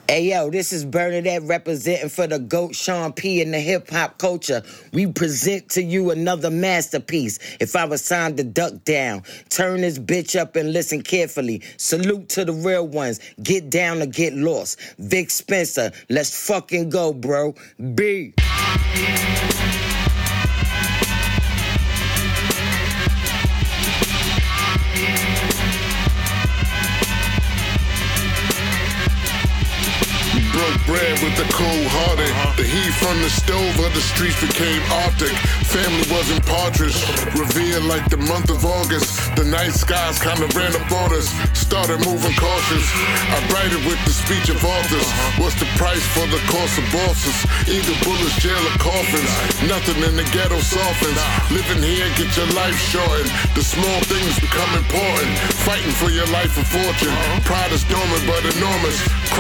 Hey yo, this is Bernadette representing for the GOAT Sean P in the hip hop culture. We present to you another masterpiece. If I was signed to Duck Down, turn this bitch up and listen carefully. Salute to the real ones. Get down or get lost. Vic Spencer, let's fucking go, bro. B. Broke bread with the cold-hearted. The heat from the stove of the streets became Arctic. Family wasn't partridge. Revealed like the month of August. The night skies kinda ran up on us. Started moving cautious. I write it with the speech of authors. What's the price for the cost of bosses? Either bullets, jail, or coffins. Nothing in the ghetto softens. Living here, get your life shortened. The small things become important. Fighting for your life and fortune. Pride is dormant but enormous.